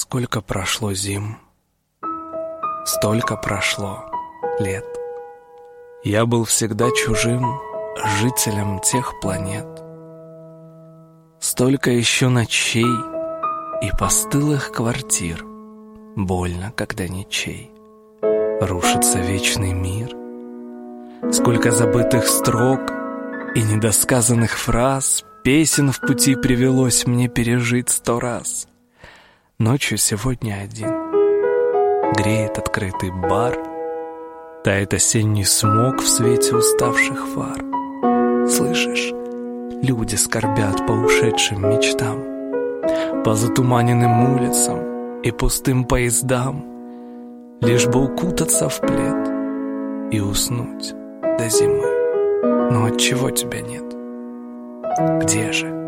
Сколько прошло зим, столько прошло лет. Я был всегда чужим жителем тех планет. Столько еще ночей и постылых квартир. Больно, когда ничей. Рушится вечный мир. Сколько забытых строк и недосказанных фраз, песен в пути привелось мне пережить 100 раз. Ночью сегодня один. Греет открытый бар, тает осенний смог в свете уставших фар. Слышишь, люди скорбят по ушедшим мечтам, по затуманенным улицам и пустым поездам, лишь бы укутаться в плед и уснуть до зимы. Но отчего тебя нет? Где же?